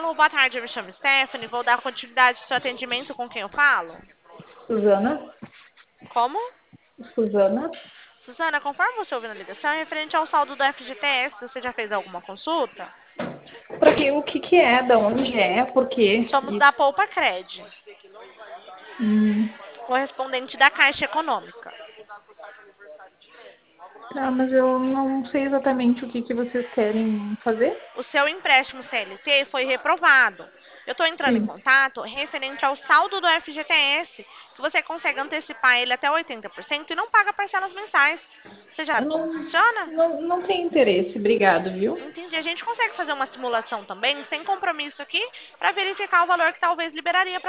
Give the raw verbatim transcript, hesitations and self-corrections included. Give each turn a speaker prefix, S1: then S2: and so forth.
S1: Alô, boa tarde, eu me chamo Stephanie, vou dar continuidade ao seu atendimento com quem eu falo?
S2: Suzana?
S1: Como?
S2: Suzana?
S1: Suzana, conforme você ouviu na ligação, é referente ao saldo do F G T S, você já fez alguma consulta?
S2: Pra que, o que que é? Da onde é? Por quê?
S1: Somos
S2: E,
S1: da Poupa Cred,
S2: hum,
S1: correspondente da Caixa Econômica.
S2: tá, mas eu não sei exatamente o que que vocês querem fazer.
S1: O seu empréstimo C L T foi reprovado. Eu estou entrando em
S2: Sim.
S1: contato referente ao saldo do F G T S, que você consegue antecipar ele até oitenta por cento e não paga parcelas mensais. Você já
S2: Eu
S1: sabe como
S2: não,
S1: funciona?
S2: não, não tenho interesse, obrigado, viu?
S1: Entendi. A gente consegue fazer uma simulação também, sem compromisso aqui, para verificar o valor que talvez liberaria para